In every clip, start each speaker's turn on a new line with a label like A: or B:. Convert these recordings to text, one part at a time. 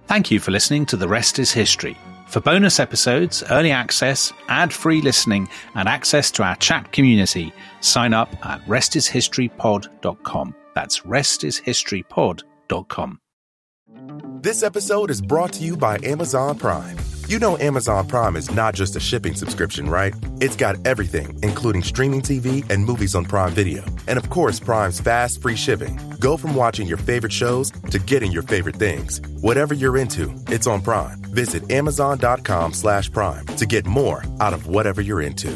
A: Thank you for listening to The Rest is History. For bonus episodes, early access, ad-free listening, and access to our chat community, sign up at restishistorypod.com. That's restishistorypod.com.
B: This episode is brought to you by Amazon Prime. You know Amazon Prime is not just a shipping subscription, right? It's got everything, including streaming TV and movies on Prime Video. And of course, Prime's fast, free shipping. Go from watching your favorite shows to getting your favorite things. Whatever you're into, it's on Prime. Visit amazon.com/Prime to get more out of whatever you're into.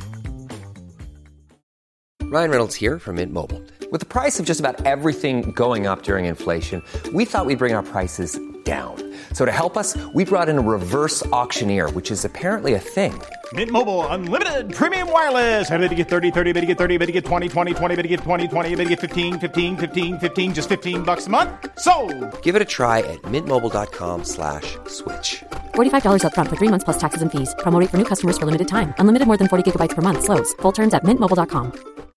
C: Ryan Reynolds here from Mint Mobile. With the price of just about everything going up during inflation, we thought we'd bring our prices down. So to help us, we brought in a reverse auctioneer, which is apparently a thing.
D: Mint Mobile Unlimited Premium Wireless. How to get 30, 30, bit to get 30, bit to get 20, 20, 20, bit to get 20, 20, bit to get 15, 15, 15, 15, just $15 a month? Sold!
C: Give it a try at mintmobile.com/switch.
E: $45 up front for 3 months plus taxes and fees. Promo rate for new customers for limited time. Unlimited more than 40 gigabytes per month. Slows full terms at mintmobile.com.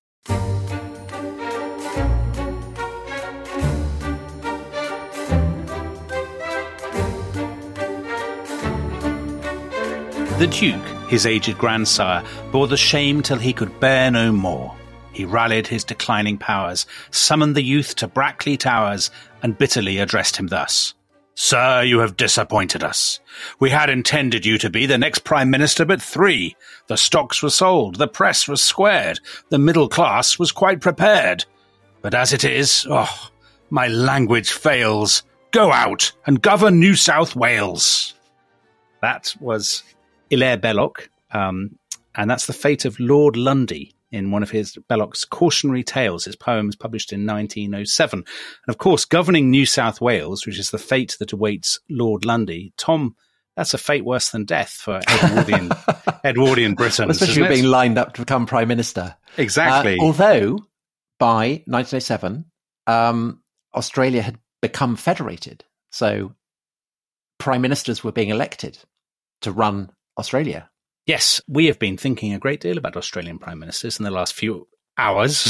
A: The Duke, his aged grandsire, bore the shame till he could bear no more. He rallied his declining powers, summoned the youth to Brackley Towers, and bitterly addressed him thus. Sir, you have disappointed us. We had intended you to be the next Prime Minister but 3. The stocks were sold, the press was squared, the middle class was quite prepared. But as it is, my language fails. Go out and govern New South Wales. That was Hilaire Belloc, and that's the fate of Lord Lundy in one of his Belloc's cautionary tales, his poems published in 1907. And of course, governing New South Wales, which is the fate that awaits Lord Lundy, Tom, that's a fate worse than death for Edwardian Britain.
F: Especially being lined up to become Prime Minister.
A: Exactly.
F: Although, by 1907, Australia had become federated. So Prime Ministers were being elected to run Australia.
A: Yes, we have been thinking a great deal about Australian Prime Ministers in the last few hours.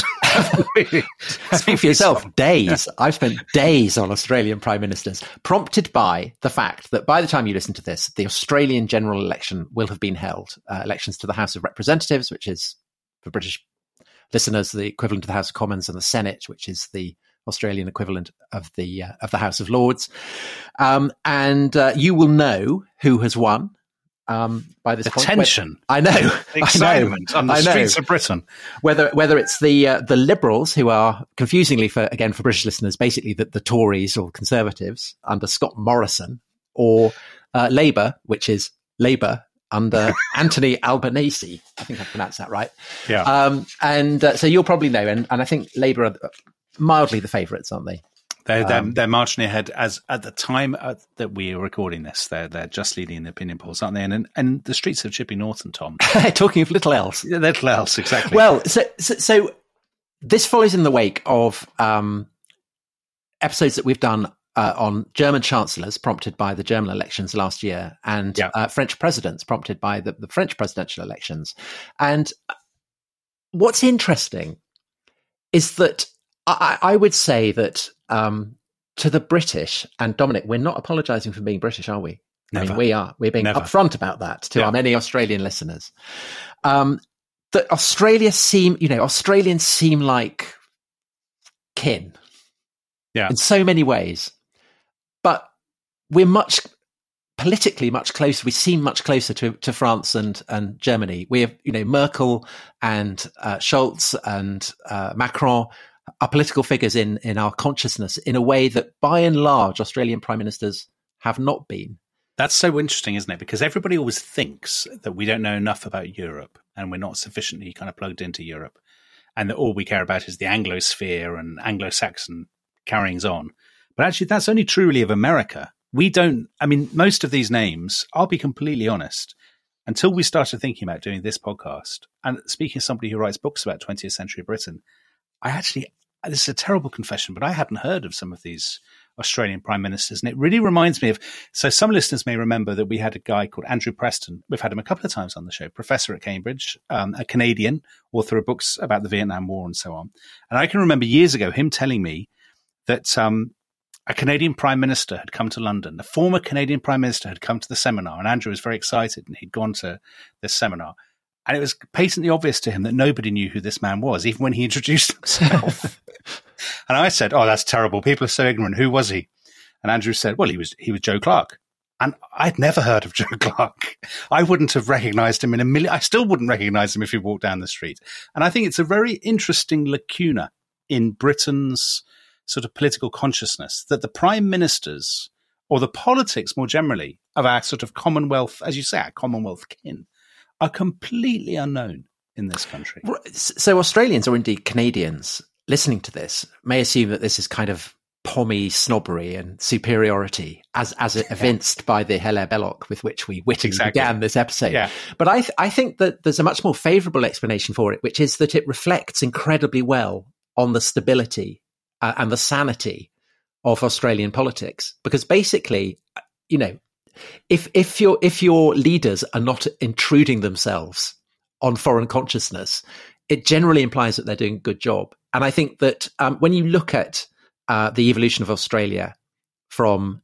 F: Speak for yourself, days. I've spent days on Australian Prime Ministers, prompted by the fact that by the time you listen to this, the Australian general election will have been held. Elections to the House of Representatives, which is, for British listeners, the equivalent of the House of Commons, and the Senate, which is the Australian equivalent of the House of Lords. And you will know who has won. By this point,
A: tension,
F: I know,
A: excitement on the streets of Britain.
F: Whether it's the Liberals, who are confusingly for British listeners, basically the Tories or Conservatives under Scott Morrison, or Labour, which is Labour under Anthony Albanese. I think I pronounced that right.
A: Yeah.
F: So you'll probably know, and I think Labour are mildly the favourites, aren't they?
A: They're marginally ahead as at the time that we are recording this. They're just leading the opinion polls, aren't they? And the streets of Chipping Norton, Tom.
F: Talking of little else.
A: Little else, exactly.
F: Well, so this follows in the wake of episodes that we've done on German chancellors prompted by the German elections last year, and French presidents prompted by the French presidential elections. And what's interesting is that I would say that to the British, and Dominic, we're not apologising for being British, are we?
A: Never.
F: I mean, we are. We're being upfront about that to our many Australian listeners. That Australians seem like kin, in so many ways, but we're politically much closer. We seem much closer to France and Germany. We have, Merkel and Scholz and Macron are political figures in our consciousness in a way that, by and large, Australian prime ministers have not been.
A: That's so interesting, isn't it? Because everybody always thinks that we don't know enough about Europe and we're not sufficiently kind of plugged into Europe, and that all we care about is the Anglosphere and Anglo-Saxon carryings on. But actually, that's only true really of America. Most of these names, I'll be completely honest, until we started thinking about doing this podcast, and speaking as somebody who writes books about 20th century Britain, this is a terrible confession, but I hadn't heard of some of these Australian prime ministers. And it really reminds me of, so some listeners may remember that we had a guy called Andrew Preston. We've had him a couple of times on the show, professor at Cambridge, a Canadian, author of books about the Vietnam War and so on. And I can remember years ago him telling me that a Canadian Prime Minister had come to London. The former Canadian Prime Minister had come to the seminar, and Andrew was very excited, and he'd gone to this seminar. And it was patently obvious to him that nobody knew who this man was, even when he introduced himself. And I said, "Oh, that's terrible. People are so ignorant. Who was he?" And Andrew said, "Well, he was Joe Clark." And I'd never heard of Joe Clark. I wouldn't have recognized him in a million. I still wouldn't recognize him if he walked down the street. And I think it's a very interesting lacuna in Britain's sort of political consciousness that the prime ministers, or the politics more generally, of our sort of Commonwealth, as you say, our Commonwealth kin, are completely unknown in this country.
F: So Australians, or indeed Canadians, listening to this may assume that this is kind of pommy snobbery and superiority, as evinced by the Hilaire Belloc with which we wittily began this episode. Yeah. But I think that there's a much more favourable explanation for it, which is that it reflects incredibly well on the stability and the sanity of Australian politics. Because basically, you know, if your leaders are not intruding themselves on foreign consciousness, it generally implies that they're doing a good job. And I think that when you look at the evolution of Australia from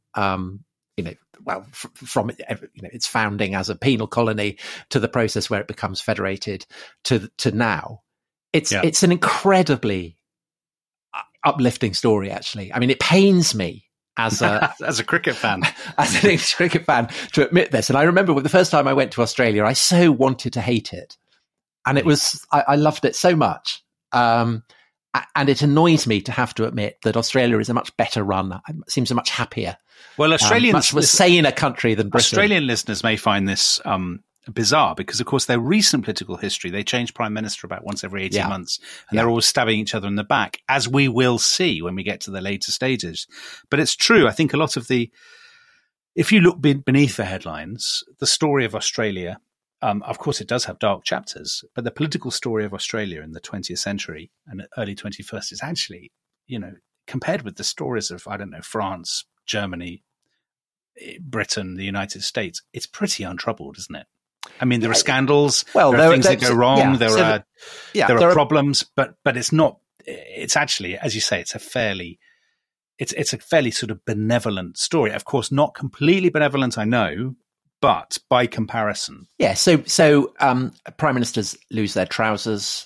F: from its founding as a penal colony to the process where it becomes federated to now, it's an incredibly uplifting story. Actually, I mean, it pains me as a
A: cricket fan,
F: as an English cricket fan, to admit this. And I remember the first time I went to Australia, I so wanted to hate it, and it was I loved it so much. And it annoys me to have to admit that Australia is a much better run. It seems a much happier, much more saner country than Britain.
A: Australian listeners may find this bizarre because, of course, their recent political history, they change prime minister about once every 18 months, and they're always stabbing each other in the back, as we will see when we get to the later stages. But it's true. I think a lot of if you look beneath the headlines, the story of Australia, of course, it does have dark chapters, but the political story of Australia in the 20th century and early 21st is actually, compared with the stories of, I don't know, France, Germany, Britain, the United States, it's pretty untroubled, isn't it? I mean, there are scandals, there are things that go wrong, there are problems, but it's not. It's actually, as you say, it's a fairly sort of benevolent story. Of course, not completely benevolent, I know. But by comparison,
F: So prime ministers lose their trousers.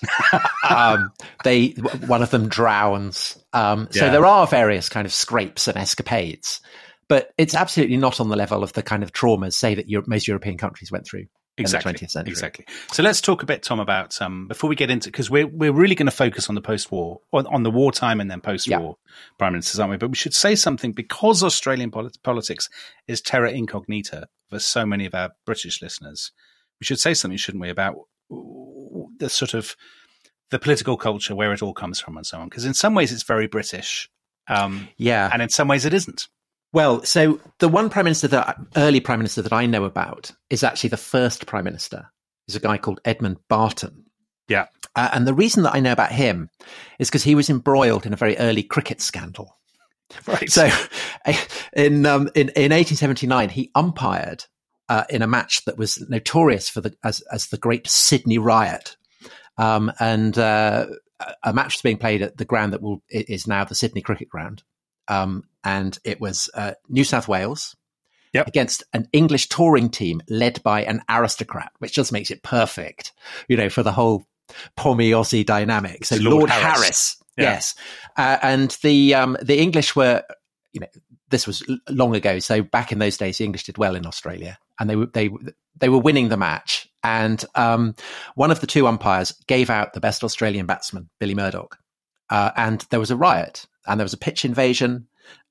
F: One of them drowns. So there are various kind of scrapes and escapades, but it's absolutely not on the level of the kind of traumas, say, that most European countries went through in the 20th century.
A: Exactly. So let's talk a bit, Tom, about before we get into, because we're really going to focus on the post-war, on the wartime and then post-war prime ministers, aren't we? But we should say something, because Australian politics is terra incognita for so many of our British listeners. We should say something, shouldn't we, about the sort of the political culture, where it all comes from and so on? Because in some ways it's very British. And in some ways it isn't.
F: Well, so the one early prime minister that I know about is actually the first prime minister. He's a guy called Edmund Barton.
A: Yeah.
F: And the reason that I know about him is because he was embroiled in a very early cricket scandal.
A: Right.
F: So in 1879, he umpired in a match that was notorious for as the Great Sydney Riot. And a match was being played at the ground that is now the Sydney Cricket Ground. And it was New South Wales against an English touring team led by an aristocrat, which just makes it perfect, for the whole pommy Aussie dynamic. So Lord Harris. Yes. And the English were, this was long ago. So back in those days, the English did well in Australia, and they were winning the match. And one of the two umpires gave out the best Australian batsman, Billy Murdoch. And there was a riot, and there was a pitch invasion.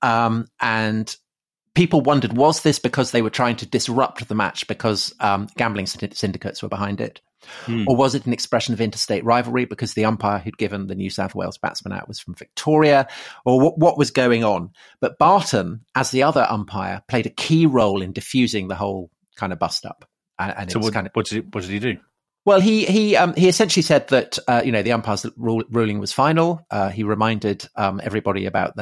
F: And people wondered, was this because they were trying to disrupt the match because gambling syndicates were behind it? Or was it an expression of interstate rivalry because the umpire who'd given the New South Wales batsman out was from Victoria? Or what was going on? But Barton, as the other umpire, played a key role in diffusing the whole kind of bust-up. And
A: so what did he do?
F: Well, he essentially said that the umpire's ruling was final. He reminded everybody about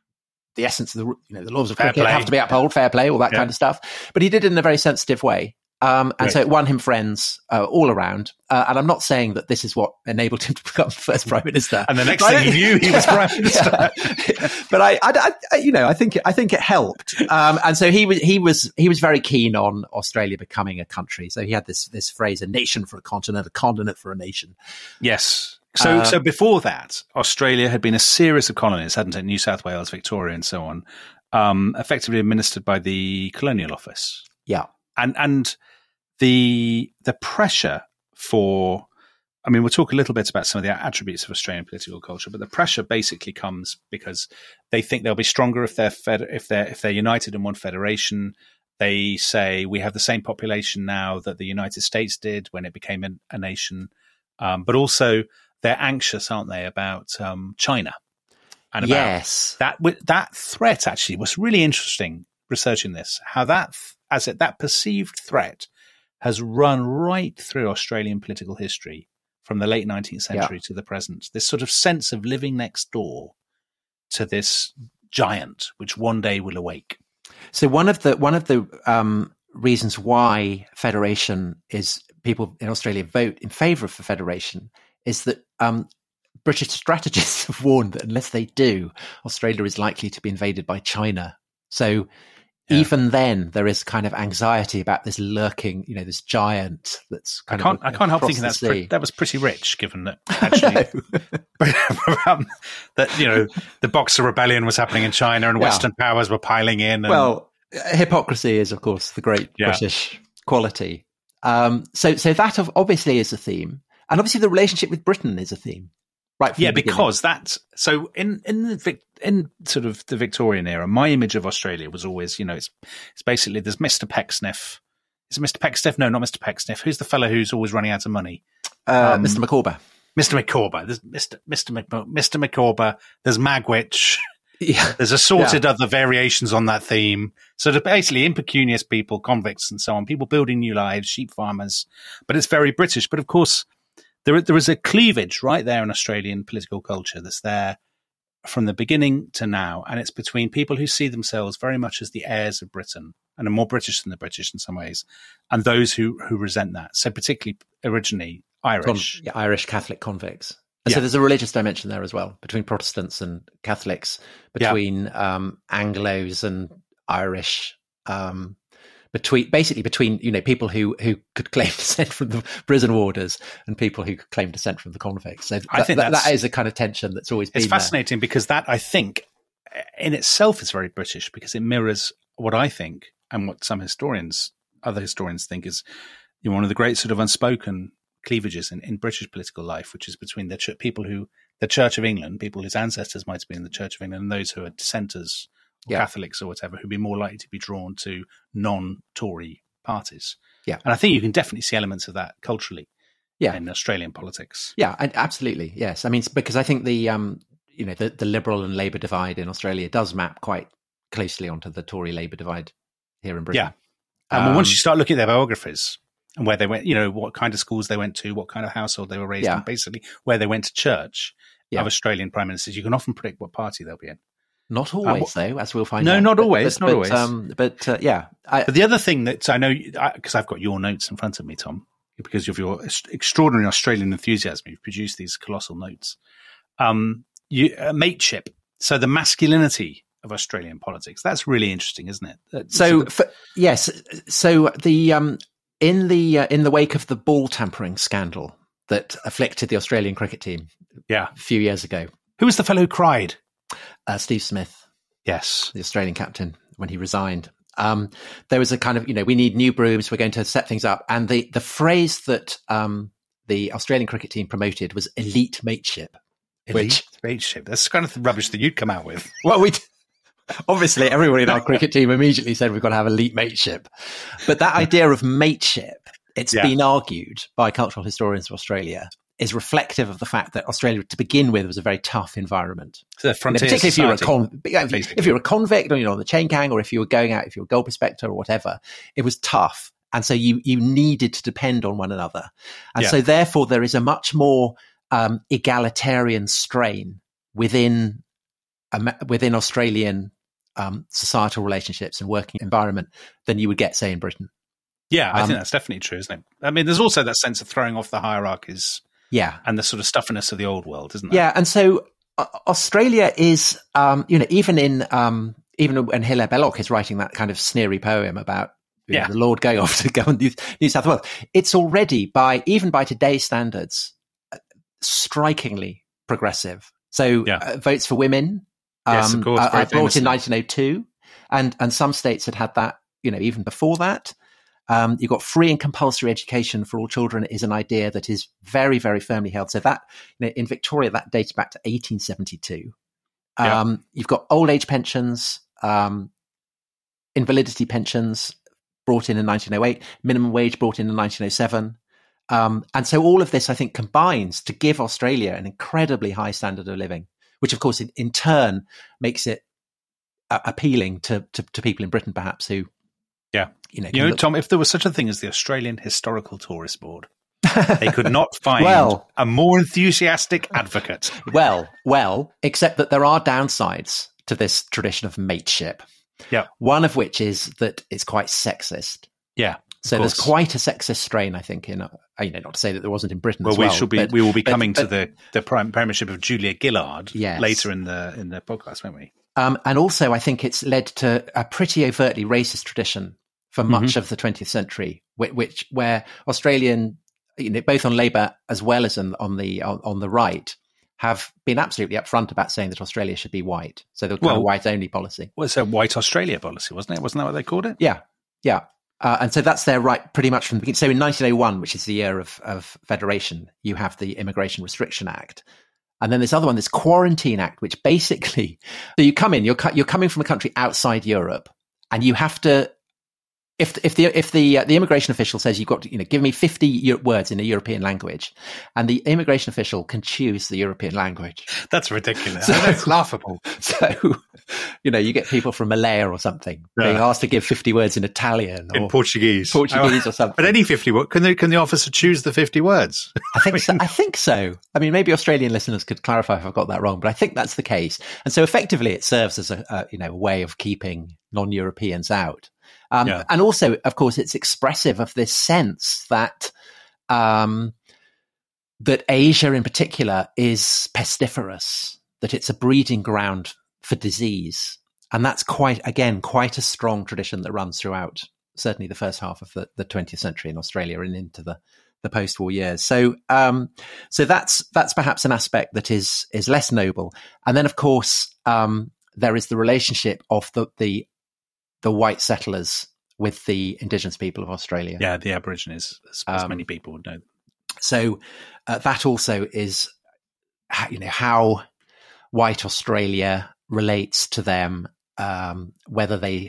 F: the essence of the laws of cricket have to be upheld, fair play, all that kind of stuff. But he did it in a very sensitive way. And so it won him friends all around. And I'm not saying that this is what enabled him to become first prime minister.
A: And the next thing he knew, he was prime minister.
F: But I think it helped. And so he was very keen on Australia becoming a country. So he had this phrase: "A nation for a continent for a nation."
A: Yes. So before that, Australia had been a series of colonies, hadn't it? New South Wales, Victoria, and so on, effectively administered by the Colonial Office.
F: Yeah.
A: And the pressure for, I mean, we'll talk a little bit about some of the attributes of Australian political culture, but the pressure basically comes because they think they'll be stronger if they're united in one federation. They say we have the same population now that the United States did when it became a nation, but also they're anxious, aren't they, about China and about that threat. Actually, was really interesting researching this, how that perceived threat has run right through Australian political history from the late 19th century to the present. This sort of sense of living next door to this giant, which one day will awake.
F: So one of the reasons why federation is people in Australia vote in favour of federation is that British strategists have warned that unless they do, Australia is likely to be invaded by China. So even then, there is kind of anxiety about this lurking, this giant that's kind of.
A: I can't help thinking that was pretty rich, given that actually that the Boxer Rebellion was happening in China and Western powers were piling in.
F: Well, hypocrisy is, of course, the great British quality. So that obviously is a theme, and obviously the relationship with Britain is a theme. Right.
A: Yeah, because that's so in sort of the Victorian era, my image of Australia was always, it's basically there's Mr. Pecksniff. Is it Mr. Pecksniff? No, not Mr. Pecksniff. Who's the fellow who's always running out of money?
F: Mr. Micawber.
A: Mr. Micawber. There's Mr. Micawber. There's Magwitch.
F: Yeah.
A: There's assorted other variations on that theme. So they're basically impecunious people, convicts and so on, people building new lives, sheep farmers. But it's very British. But of course, there is a cleavage right there in Australian political culture that's there from the beginning to now. And it's between people who see themselves very much as the heirs of Britain and are more British than the British in some ways, and those who resent that. So particularly originally Irish.
F: Irish Catholic convicts. So there's a religious dimension there as well, between Protestants and Catholics, between Anglos and Irish, between people who could claim descent from the prison warders and people who could claim descent from the convicts. So I think that is a kind of tension that's always been there.
A: It's fascinating because that, I think, in itself is very British because it mirrors what I think and what some other historians think is one of the great sort of unspoken cleavages in British political life, which is between the Church of England, people whose ancestors might have been in the Church of England, and those who are dissenters, Catholics or whatever, who'd be more likely to be drawn to non-Tory parties.
F: Yeah.
A: And I think you can definitely see elements of that culturally in Australian politics.
F: Yeah, absolutely. Yes. I mean, because I think the Liberal and Labour divide in Australia does map quite closely onto the Tory-Labour divide here in Britain.
A: Yeah. Once you start looking at their biographies and where they went, what kind of schools they went to, what kind of household they were raised in, basically where they went to church of Australian prime ministers, you can often predict what party they'll be in.
F: Not always, though, as we'll find out.
A: No, not always. Not always.
F: But
A: the other thing that I know, because I've got your notes in front of me, Tom, because of your extraordinary Australian enthusiasm, you've produced these colossal notes. Mateship. So the masculinity of Australian politics. That's really interesting, isn't it?
F: Yes. So in the wake of the ball tampering scandal that afflicted the Australian cricket team a few years ago.
A: Who was the fellow who cried?
F: Steve Smith.
A: Yes.
F: The Australian captain, when he resigned. There was a kind of, we need new brooms, we're going to set things up. And the phrase that the Australian cricket team promoted was elite mateship.
A: Mateship. That's kind of the rubbish that you'd come out with.
F: Well, obviously everybody in our cricket team immediately said we've got to have elite mateship. But that idea of mateship, it's been argued by cultural historians of Australia, is reflective of the fact that Australia, to begin with, was a very tough environment.
A: So particularly
F: if you're a convict, or on the chain gang, or if you were going out, if you were a gold prospector or whatever, it was tough, and so you needed to depend on one another, and so therefore there is a much more egalitarian strain within Australian societal relationships and working environment than you would get, say, in Britain.
A: Yeah, I think that's definitely true, isn't it? I mean, there's also that sense of throwing off the hierarchies, and the sort of stuffiness of the old world, isn't there?
F: Yeah, and so Australia is, even when Hilaire Belloc is writing that kind of sneery poem about the Lord going off to go on New South Wales, it's already even by today's standards, strikingly progressive. So votes for women,
A: yes, of course,
F: are brought in 1902, and some states had that, even before that. You've got free and compulsory education for all children is an idea that is very, very firmly held. So that in Victoria, that dates back to 1872. You've got old age pensions, invalidity pensions brought in 1908, minimum wage brought in 1907. And so all of this, I think, combines to give Australia an incredibly high standard of living, which, of course, in turn makes it appealing to people in Britain, perhaps, who,
A: Tom, if there was such a thing as the Australian Historical Tourist Board, they could not find a more enthusiastic advocate.
F: Well, except that there are downsides to this tradition of mateship.
A: Yeah.
F: One of which is that it's quite sexist.
A: Yeah.
F: So there's quite a sexist strain, I think, in not to say that there wasn't in Britain as well.
A: We will be coming to the premiership of Julia Gillard later in the podcast, won't we?
F: And also, I think it's led to a pretty overtly racist tradition for much of the 20th century, where Australian, both on Labour as well as on the right, have been absolutely upfront about saying that Australia should be white. So the kind of white-only policy.
A: Well, it's a white Australia policy, wasn't it? Wasn't that what they called it?
F: Yeah. And so that's their right pretty much from the beginning. So in 1901, which is the year of federation, you have the Immigration Restriction Act. And then this other one, this Quarantine Act, which basically, so you come in, you're coming from a country outside Europe, and you have to, if the immigration official says you've got to, give me 50 words in a European language, and the immigration official can choose the European language.
A: That's ridiculous. That's laughable.
F: So, you get people from Malaya or something being asked to give 50 words in Italian or
A: in Portuguese
F: or something.
A: But any 50 words, can the officer choose the 50 words?
F: I think so. I mean, maybe Australian listeners could clarify if I've got that wrong, but I think that's the case. And so effectively it serves as a way of keeping non-Europeans out. And also, of course, it's expressive of this sense that that Asia in particular is pestiferous, that it's a breeding ground for disease. And that's quite a strong tradition that runs throughout, certainly the first half of the 20th century in Australia and into the post-war years. So that's perhaps an aspect that is less noble. And then, of course, there is the relationship of the white settlers with the indigenous people of Australia.
A: Yeah, the Aborigines, as many people would know.
F: So that also is, how white Australia relates to them, whether they,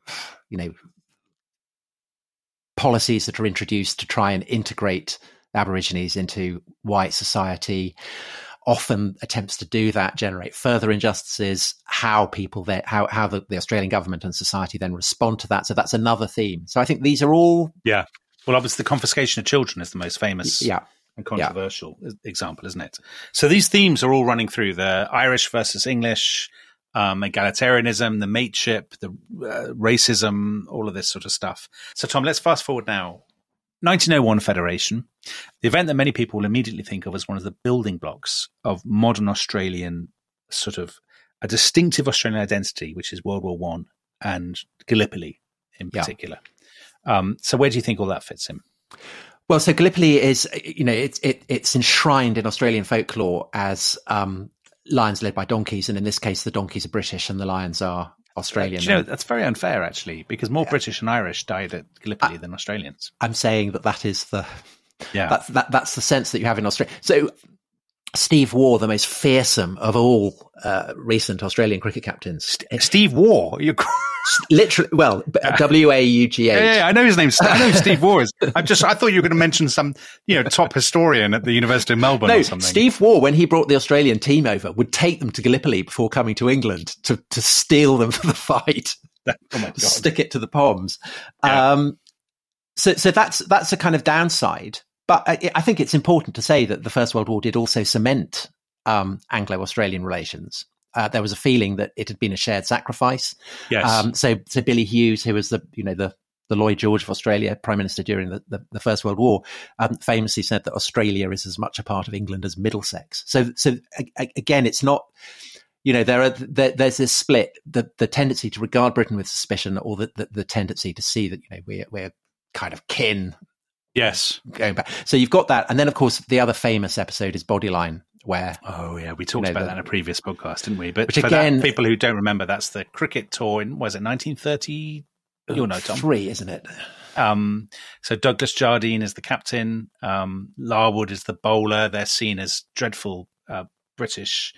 F: policies that are introduced to try and integrate Aborigines into white society, often attempts to do that generate further injustices, how people there, how the Australian government and society then respond to that. So that's another theme. So I think these are all...
A: Yeah. Well, obviously the confiscation of children is the most famous and controversial example, isn't it? So these themes are all running through the Irish versus English, egalitarianism, the mateship, the racism, all of this sort of stuff. So Tom, let's fast forward now. 1901 Federation, the event that many people will immediately think of as one of the building blocks of modern Australian, sort of a distinctive Australian identity, which is World War I and Gallipoli in particular. So where do you think all that fits in?
F: Well, so Gallipoli is, it's enshrined in Australian folklore as lions led by donkeys, and in this case, the donkeys are British and the lions are Australian.
A: That's very unfair, actually, because more British and Irish died at Gallipoli than Australians.
F: I'm saying that is the that's the sense that you have in Australia. So Steve Waugh, the most fearsome of all recent Australian cricket captains.
A: Steve Waugh?
F: Literally, well, Waugh.
A: Yeah, I know his name. I know Steve Waugh is. I thought you were going to mention some, top historian at the University of Melbourne or something.
F: Steve Waugh, when he brought the Australian team over, would take them to Gallipoli before coming to England to steal them for the fight.
A: Oh my God.
F: Stick it to the Poms.
A: Yeah.
F: So that's a kind of downside. But I think it's important to say that the First World War did also cement Anglo-Australian relations. There was a feeling that it had been a shared sacrifice.
A: Yes.
F: So Billy Hughes, who was the Lloyd George of Australia, Prime Minister during the First World War, famously said that Australia is as much a part of England as Middlesex. So again, it's not, there's this split, the tendency to regard Britain with suspicion, or the tendency to see that, we're kind of kin.
A: Yes.
F: Going back. So you've got that. And then, of course, the other famous episode is Bodyline, where...
A: Oh, yeah. We talked about that in a previous podcast, didn't we? But
F: which again,
A: people who don't remember, that's the cricket tour in, was it 1930? You'll know, Tom.
F: 3, isn't it?
A: So Douglas Jardine is the captain. Larwood is the bowler. They're seen as dreadful British,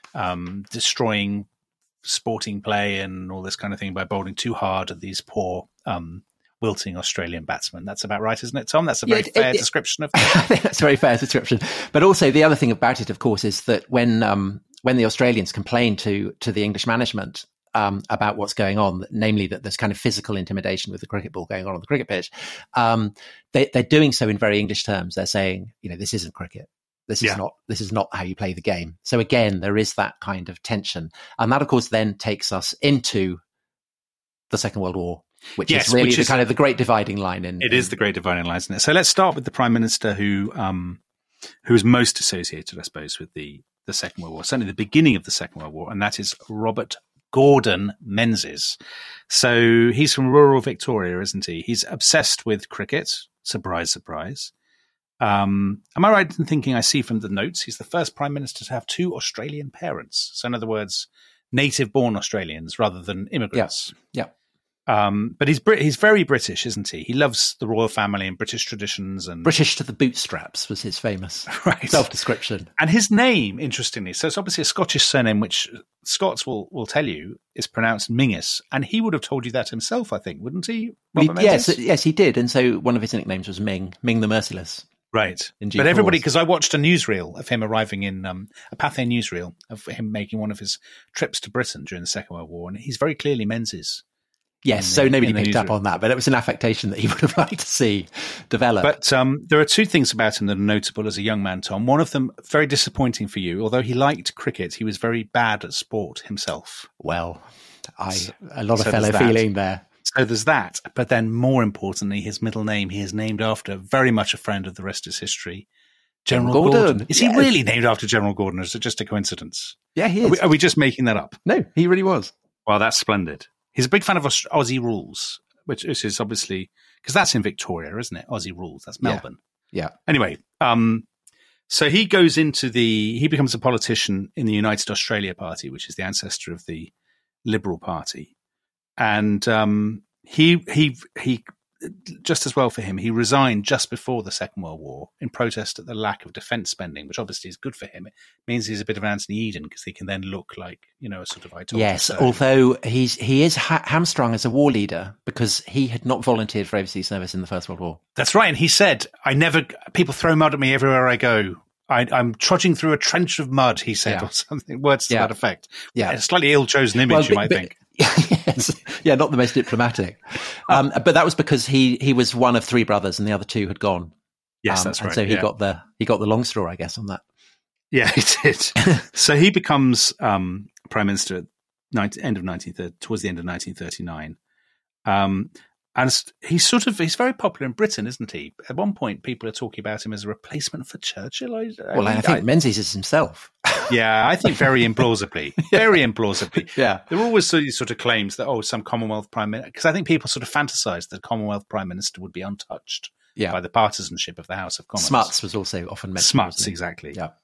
A: destroying sporting play and all this kind of thing by bowling too hard at these poor... wilting Australian batsman. That's about right, isn't it, Tom? That's a very fair description of that.
F: I think that's a very fair description. But also the other thing about it, of course, is that when the Australians complain to the English management about what's going on, namely that there's kind of physical intimidation with the cricket ball going on the cricket pitch, they're doing so in very English terms. They're saying, this isn't cricket. This is not how you play the game. So again, there is that kind of tension. And that, of course, then takes us into the Second World War, which is really the great dividing line.
A: It is the great dividing line, isn't it? So let's start with the Prime Minister who is most associated, I suppose, with the Second World War, certainly the beginning of the Second World War, and that is Robert Gordon Menzies. So he's from rural Victoria, isn't he? He's obsessed with cricket. Surprise, surprise. Am I right in thinking, I see from the notes, he's the first Prime Minister to have 2 Australian parents? So in other words, native-born Australians rather than immigrants.
F: Yeah.
A: But he's very British, isn't he? He loves the royal family and British traditions. And
F: British to the bootstraps was his famous self-description.
A: And his name, interestingly, so it's obviously a Scottish surname, which Scots will tell you is pronounced Mingus. And he would have told you that himself, I think, wouldn't he?
F: Yes, he did. And so one of his nicknames was Ming the Merciless.
A: Right. But everybody, because I watched a newsreel of him arriving in a Pathé newsreel of him making one of his trips to Britain during the Second World War. And he's very clearly Menzies.
F: Yes, so nobody picked up on that, but it was an affectation that he would have liked to see develop.
A: But there are 2 things about him that are notable as a young man, Tom. One of them, very disappointing for you. Although he liked cricket, he was very bad at sport himself.
F: Well, a lot of fellow feeling there.
A: So there's that. But then more importantly, his middle name, he is named after, very much a friend of the rest is history, General Gordon. Is he really named after General Gordon, or is it just a coincidence?
F: Yeah, he is.
A: Are we just making that up?
F: No, he really was.
A: Well, that's splendid. He's a big fan of Aussie Rules, which is obviously, because that's in Victoria, isn't it? Aussie Rules, that's Melbourne.
F: Yeah.
A: Anyway, so he becomes a politician in the United Australia Party, which is the ancestor of the Liberal Party. And he just as well for him, he resigned just before the Second World War in protest at the lack of defence spending, which obviously is good for him. It means he's a bit of Anthony Eden because he can then look like, a sort of idol.
F: Yes, although he is hamstrung as a war leader because he had not volunteered for overseas service in the First World War.
A: That's right. And he said, people throw mud at me everywhere I go. I'm trudging through a trench of mud, he said, or something, words to that effect. Yeah. A slightly ill-chosen image, you might think.
F: Yes. Yeah, not the most diplomatic. But that was because he was one of 3 brothers and the other 2 had gone.
A: Yes, that's right.
F: And so he got the long straw, I guess, on that.
A: Yeah, he did. So he becomes Prime Minister at towards the end of 1939. And he's very popular in Britain, isn't he? At one point, people are talking about him as a replacement for Churchill.
F: I think Menzies is himself.
A: Yeah, I think very implausibly. Very implausibly.
F: Yeah.
A: There were always these sort of claims that, some Commonwealth Prime Minister, because I think people sort of fantasised that Commonwealth Prime Minister would be untouched by the partisanship of the House of Commons.
F: Smuts was also often mentioned.
A: Smuts, exactly. Yeah.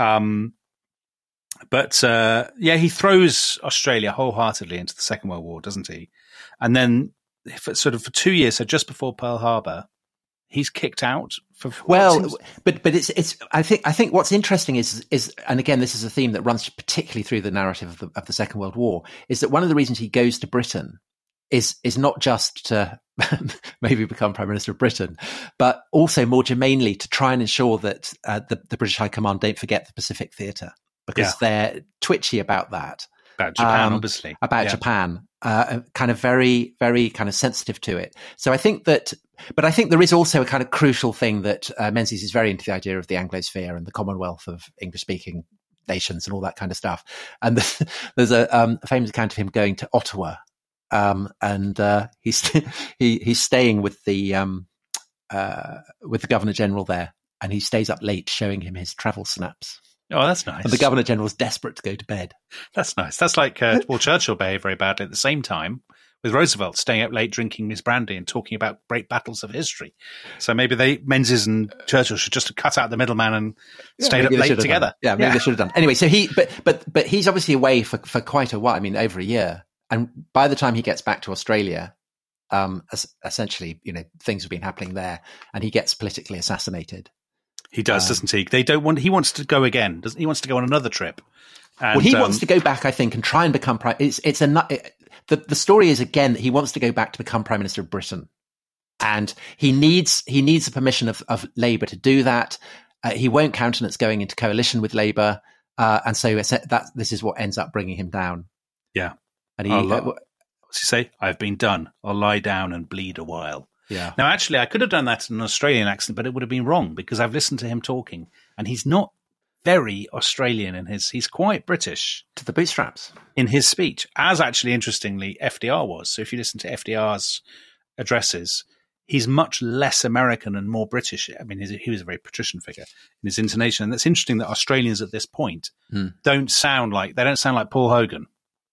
A: But he throws Australia wholeheartedly into the Second World War, doesn't he? And then for 2 years, so just before Pearl Harbor, he's kicked out.
F: But it's. I think what's interesting is, and again, this is a theme that runs particularly through the narrative of the Second World War, is that one of the reasons he goes to Britain is not just to maybe become Prime Minister of Britain, but also more germanely to try and ensure that the British High Command don't forget the Pacific Theatre, because they're twitchy about that.
A: About Japan, obviously.
F: Japan, kind of very, very kind of sensitive to it. So I think that, but I think there is also a kind of crucial thing that Menzies is very into the idea of the Anglosphere and the Commonwealth of English-speaking nations and all that kind of stuff. And there's a famous account of him going to Ottawa and he's staying with the Governor General there, and he stays up late showing him his travel snaps.
A: Oh, that's nice.
F: And the Governor General's desperate to go to bed.
A: That's nice. That's like Churchill behaved very badly at the same time with Roosevelt, staying up late drinking his brandy and talking about great battles of history. So maybe Menzies and Churchill should just have cut out the middleman and stayed up late together.
F: Maybe they should have done. Anyway, so but he's obviously away for quite a while. I mean, over a year. And by the time he gets back to Australia, essentially, things have been happening there, and he gets politically assassinated. He
A: does, doesn't he? He wants to go again. He wants to go on another trip. And,
F: he wants to go back, I think, and try and become prime. The story is again that he wants to go back to become Prime Minister of Britain, and he needs the permission of Labour to do that. He won't countenance going into coalition with Labour, and so this is what ends up bringing him down.
A: Yeah,
F: and
A: what's he say? I've been done. I'll lie down and bleed a while.
F: Yeah.
A: Now, actually, I could have done that in an Australian accent, but it would have been wrong because I've listened to him talking, and he's not very Australian he's quite British.
F: To the bootstraps.
A: In his speech, as actually, interestingly, FDR was. So if you listen to FDR's addresses, he's much less American and more British. I mean, he was a very patrician figure in his intonation. And it's interesting that Australians at this point don't sound like Paul Hogan.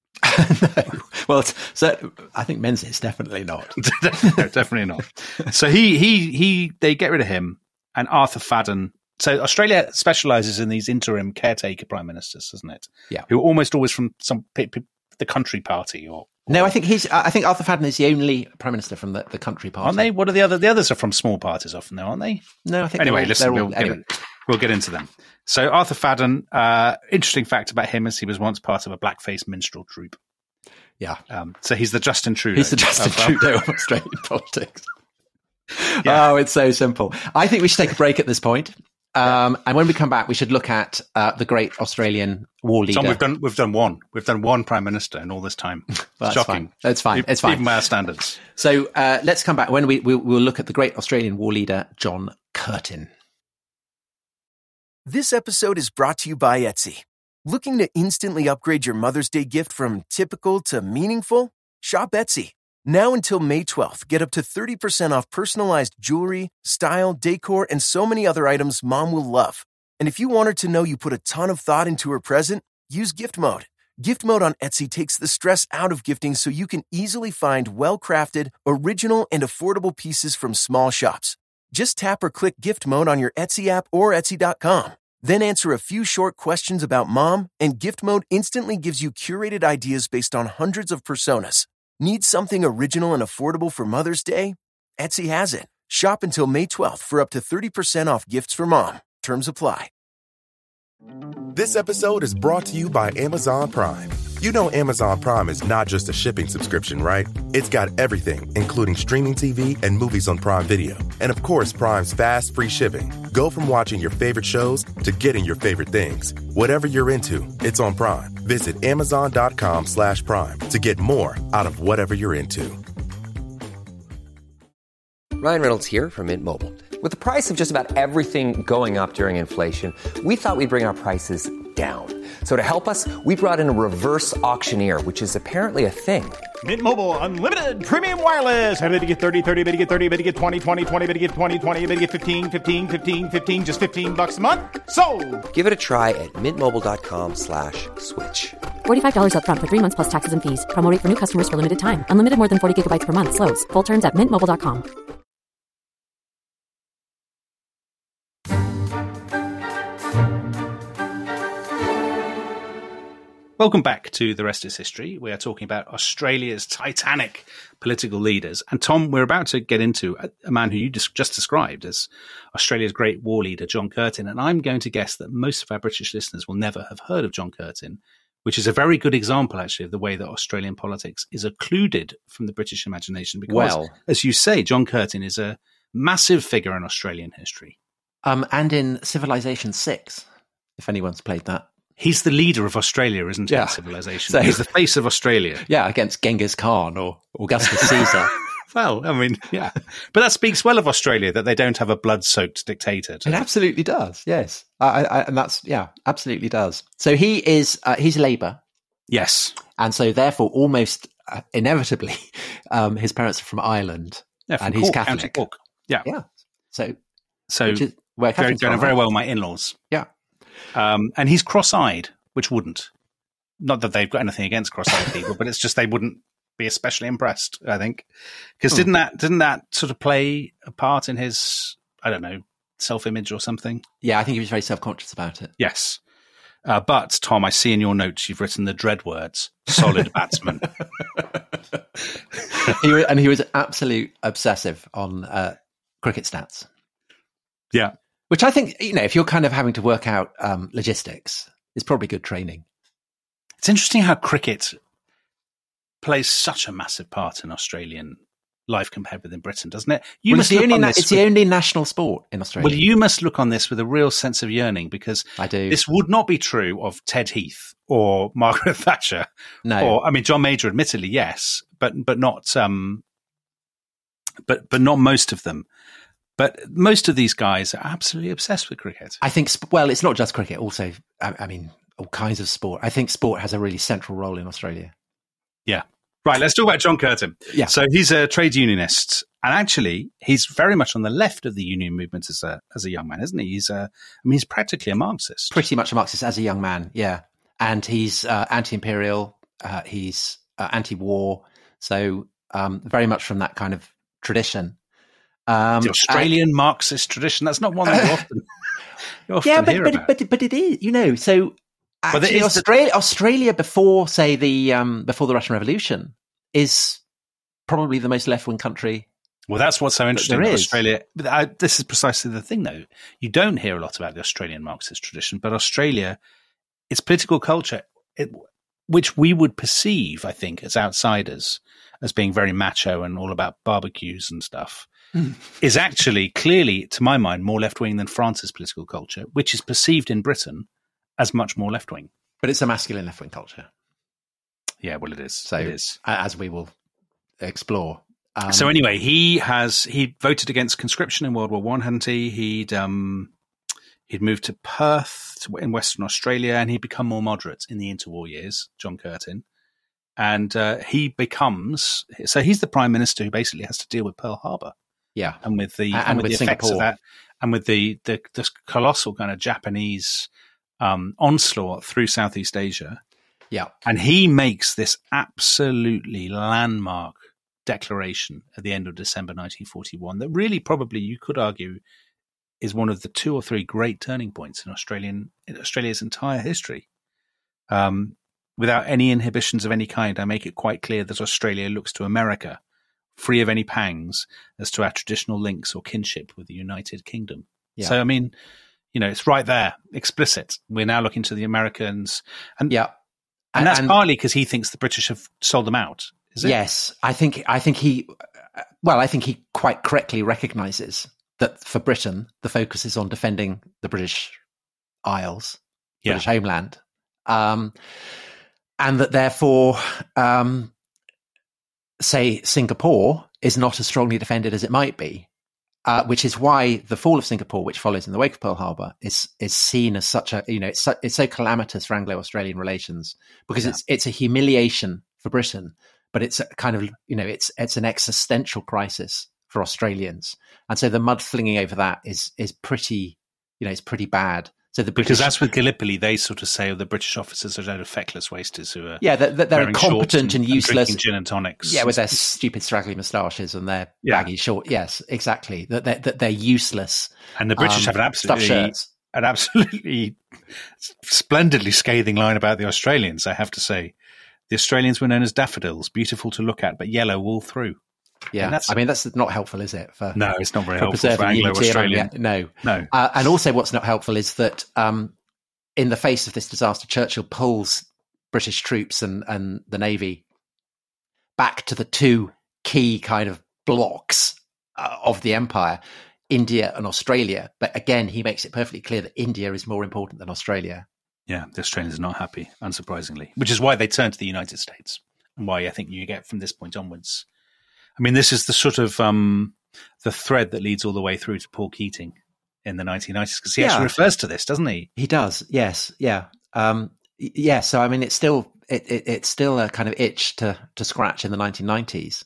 F: No. Well, so I think Menzies definitely not.
A: No, definitely not. So they get rid of him, and Arthur Fadden. So Australia specialises in these interim caretaker prime ministers, doesn't it?
F: Yeah,
A: who are almost always from the Country Party or.
F: No, I think Arthur Fadden is the only prime minister from the Country Party.
A: Aren't they? What are the other? The others are from small parties often, though, aren't they?
F: No, I think.
A: Anyway, we'll get into them. So Arthur Fadden, interesting fact about him is he was once part of a blackface minstrel troupe.
F: Yeah.
A: So he's the Justin Trudeau.
F: He's the Justin Trudeau of Australian politics. Yeah. Oh, it's so simple. I think we should take a break at this point. And when we come back, we should look at the great Australian war leader.
A: Tom, we've done one. We've done one prime minister in all this time.
F: That's
A: shocking.
F: It's fine. It's fine.
A: Even by our standards.
F: So let's come back when we'll look at the great Australian war leader, John Curtin.
G: This episode is brought to you by Etsy. Looking to instantly upgrade your Mother's Day gift from typical to meaningful? Shop Etsy. Now until May 12th, get up to 30% off personalized jewelry, style, decor, and so many other items Mom will love. And if you want her to know you put a ton of thought into her present, use Gift Mode. Gift Mode on Etsy takes the stress out of gifting so you can easily find well-crafted, original, and affordable pieces from small shops. Just tap or click Gift Mode on your Etsy app or Etsy.com. Then answer a few short questions about Mom, and Gift Mode instantly gives you curated ideas based on hundreds of personas. Need something original and affordable for Mother's Day? Etsy has it. Shop until May 12th for up to 30% off gifts for Mom. Terms apply.
B: This episode is brought to you by Amazon Prime. You know Amazon Prime is not just a shipping subscription, right? It's got everything, including streaming TV and movies on Prime Video. And of course, Prime's fast, free shipping. Go from watching your favorite shows to getting your favorite things. Whatever you're into, it's on Prime. Visit Amazon.com/Prime to get more out of whatever you're into.
C: Ryan Reynolds here from Mint Mobile. With the price of just about everything going up during inflation, we thought we'd bring our prices down. So to help us, we brought in a reverse auctioneer, which is apparently a thing.
D: Mint Mobile Unlimited Premium Wireless. How to get 30, 30, bit to get 30, bit to get 20, 20, 20, bit to get 20, 20, bit to get 15, 15, 15, 15, just $15 a month? Sold!
C: Give it a try at mintmobile.com/switch.
E: $45 up front for 3 months plus taxes and fees. Promo rate for new customers for limited time. Unlimited more than 40 gigabytes per month. Slows full terms at mintmobile.com.
A: Welcome back to The Rest is History. We are talking about Australia's titanic political leaders. And Tom, we're about to get into a man who you just described as Australia's great war leader, John Curtin. And I'm going to guess that most of our British listeners will never have heard of John Curtin, which is a very good example, actually, of the way that Australian politics is occluded from the British imagination. Because, as you say, John Curtin is a massive figure in Australian history.
F: And in Civilization 6, if anyone's played that.
A: He's the leader of Australia, isn't he? Yeah. Civilization. So, he's the face of Australia.
F: Yeah, against Genghis Khan or Augustus Caesar.
A: Well, I mean, yeah. But that speaks well of Australia, that they don't have a blood-soaked dictator.
F: It absolutely does, yes. And that's, yeah, absolutely does. So he's Labour.
A: Yes.
F: And so therefore almost inevitably, his parents are from Ireland, and he's
A: Cork,
F: Catholic.
A: County Cork. Yeah.
F: So
A: which is where very well my in-laws.
F: Yeah.
A: And he's cross-eyed, which wouldn't. Not that they've got anything against cross-eyed people, but it's just they wouldn't be especially impressed, I think. Because didn't that sort of play a part in his, I don't know, self-image or something?
F: Yeah, I think he was very self-conscious about it.
A: Yes. But, Tom, I see in your notes you've written the dread words, solid batsman.
F: He was absolute obsessive on cricket stats.
A: Yeah.
F: Which I think, if you're kind of having to work out logistics, is probably good training.
A: It's interesting how cricket plays such a massive part in Australian life compared with in Britain, doesn't it?
F: It's the only national sport in Australia.
A: Well, you must look on this with a real sense of yearning, because
F: I do.
A: This would not be true of Ted Heath or Margaret Thatcher.
F: No.
A: Or, John Major, admittedly, yes, but not but not most of them. But most of these guys are absolutely obsessed with cricket.
F: I think, it's not just cricket. Also, all kinds of sport. I think sport has a really central role in Australia.
A: Yeah. Right, let's talk about John Curtin.
F: Yeah.
A: So he's a trade unionist, and actually he's very much on the left of the union movement as a young man, isn't he? He's practically a Marxist.
F: Pretty much a Marxist as a young man, yeah. And he's anti-imperial, he's anti-war, so very much from that kind of tradition.
A: The Australian Marxist tradition, that's not one that you often hear about.
F: But it is, so... Actually, Australia before, say, before the Russian Revolution is probably the most left-wing country.
A: Well, that's what's so interesting about Australia. This is precisely the thing, though. You don't hear a lot about the Australian Marxist tradition, but Australia, its political culture, which we would perceive, I think, as outsiders, as being very macho and all about barbecues and stuff, is actually clearly, to my mind, more left-wing than France's political culture, which is perceived in Britain as much more left-wing.
F: But it's a masculine left-wing culture.
A: Yeah, well, it is.
F: So,
A: it is.
F: As we will explore.
A: So anyway, he voted against conscription in World War I, hadn't he? He'd moved to Perth in Western Australia, and he'd become more moderate in the interwar years, John Curtin. And he's the Prime Minister who basically has to deal with Pearl Harbor.
F: Yeah.
A: And with the effects of that, and with the colossal kind of Japanese onslaught through Southeast Asia.
F: Yeah.
A: And he makes this absolutely landmark declaration at the end of December 1941 that really probably you could argue is one of the 2 or 3 great turning points in Australia's entire history. Without any inhibitions of any kind, I make it quite clear that Australia looks to America, free of any pangs, as to our traditional links or kinship with the United Kingdom. Yeah. So, it's right there, explicit. We're now looking to the Americans. And that's partly because he thinks the British have sold them out, is it?
F: Yes. I think he quite correctly recognises that for Britain, the focus is on defending the British Isles, British homeland. And that therefore, say, Singapore is not as strongly defended as it might be. Which is why the fall of Singapore, which follows in the wake of Pearl Harbor, is seen as such a, it's so calamitous for Anglo-Australian relations, because it's a humiliation for Britain, but it's a kind of, it's an existential crisis for Australians. And so the mud flinging over that is pretty, it's pretty bad. So
A: because that's with Gallipoli, they sort of say the British officers are those feckless wasters who are
F: they're incompetent and useless,
A: and gin and tonics,
F: with their stupid straggly moustaches and their baggy short. Yes, exactly. That they're useless.
A: And the British have an absolutely splendidly scathing line about the Australians. I have to say, the Australians were known as daffodils, beautiful to look at, but yellow all through.
F: Yeah, that's not helpful, is it?
A: No, it's not very helpful for Anglo-Australian.
F: No. And also what's not helpful is that in the face of this disaster, Churchill pulls British troops and the Navy back to the 2 key kind of blocks of the empire, India and Australia. But again, he makes it perfectly clear that India is more important than Australia.
A: Yeah, the Australians are not happy, unsurprisingly, which is why they turn to the United States, and why I think you get from this point onwards. This is the sort of the thread that leads all the way through to Paul Keating in the 1990s, because he actually refers to this, doesn't he?
F: He does, yes, yeah. So, it's still it's still a kind of itch to scratch in the 1990s.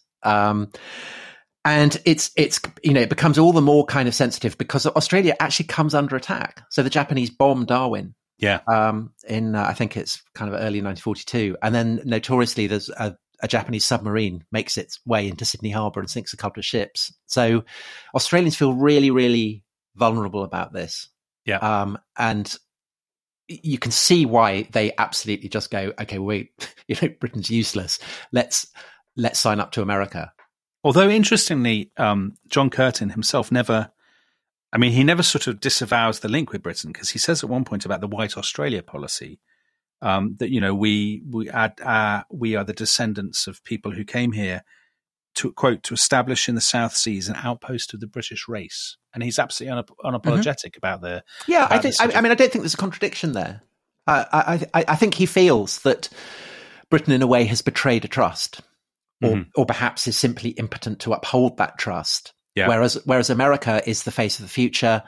F: And it becomes all the more kind of sensitive because Australia actually comes under attack. So the Japanese bomb Darwin.
A: Yeah.
F: In I think it's kind of early 1942, and then notoriously there's a Japanese submarine makes its way into Sydney Harbour and sinks a couple of ships. So Australians feel really, really vulnerable about this.
A: Yeah.
F: And you can see why they absolutely just go, okay, wait, Britain's useless. Let's sign up to America.
A: Although interestingly, John Curtin himself never sort of disavows the link with Britain, because he says at one point about the White Australia policy that we are the descendants of people who came here to quote to establish in the South Seas an outpost of the British race, and he's absolutely unapologetic about the.
F: Yeah, I don't think there's a contradiction there. I think he feels that Britain in a way has betrayed a trust. Or perhaps is simply impotent to uphold that trust.
A: Yeah.
F: Whereas America is the face of the future,